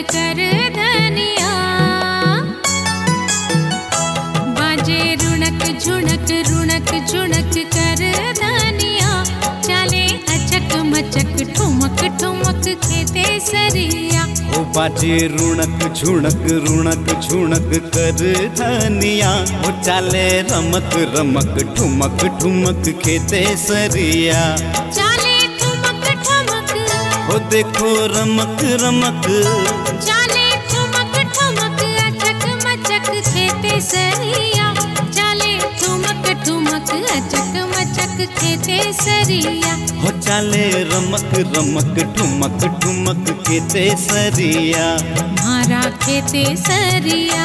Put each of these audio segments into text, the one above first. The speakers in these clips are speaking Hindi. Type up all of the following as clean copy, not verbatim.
कर धनिया। बाजे रुणक झुणक रुणक झुणक कर धनिया। चले अचक मचक ठुमक ठुमक खेते सरिया। ओ बाजे रुणक झुणक झुणक कर धनिया। ओ चाले रमक रमक ठुमक ठुमक खेते सरिया। चाले ठुमक ठुमक ओ देखो रमक रमक। चाले ठुमक ठुमक अचक मचक खेते सरिया। चाले ठुमक ठुमक अचक मचक खेते सरिया। हो चाले रमक रमक ठुमक ठुमक खेते सरिया। मारा खेते सरिया।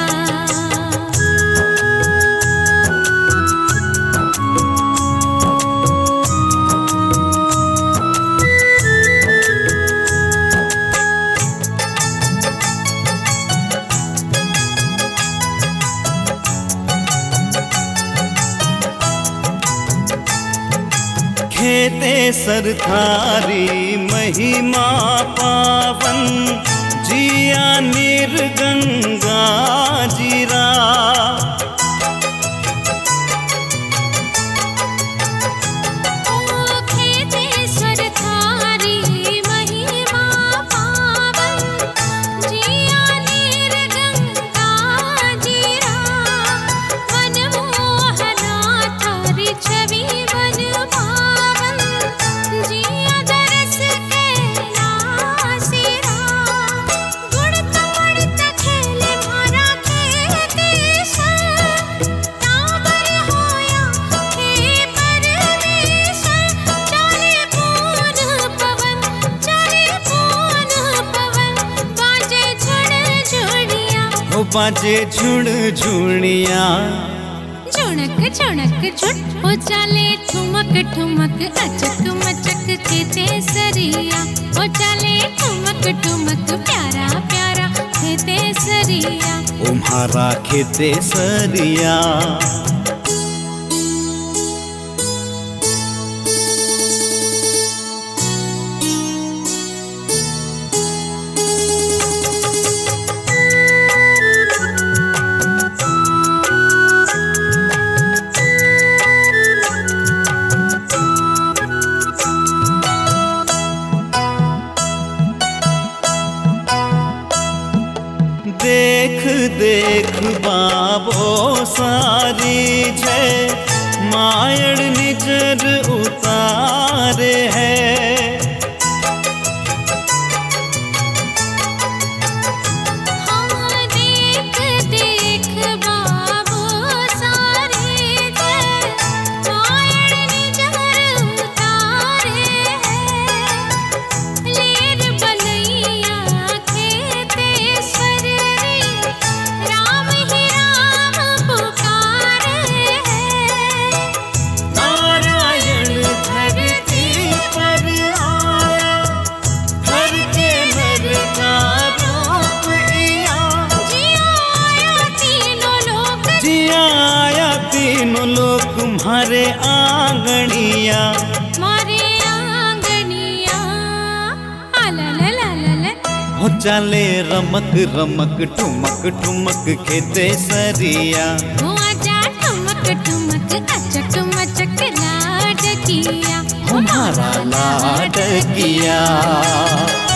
खेते सरथारी महिमा पावन। जिया निर्गंगा जीरा। खेते सरथारी महिमा पावन। जिया निर्गंगा जीरा। मनमोहना थारी छवि वन पावन। जिया दरस के नासिरा। गुणत मणत खेले मारा खेते सन। ताबर होया खे परमेशन। चारे पून पवन चारे पून पवन। बाजे झुण झुणिया। हो बाजे झुण झुणिया। झुणक झुणक झुट हो चाले ठुमक ठुमक अचक मचक खेते सरिया। हो चाले ठुमक ठुमक प्यारा प्यारा खेते सरिया। ओ म्हारा खेते सरिया। देख देख बाबो सारी जय। मायड़ निजर उतारे है। हाँ देख देख बाबू सारे जय। मायड़ निजर उतारे है। लेर बनैया खेते स्वररी। राम ही राम पुकारे है। नारायण धरती पर आया। हर के नर का रूप लिया। जिया आया तीनों लोक। जिया आया तीनों लोग तुम्हारे आंगनिया। मारे आंगनिया। आललललल। हो चाले रमक रमक ठुमक ठुमक खेते सरिया। हो आजा ठुमक ठुमक अचक मचक लाड किया। हमारा लाड किया।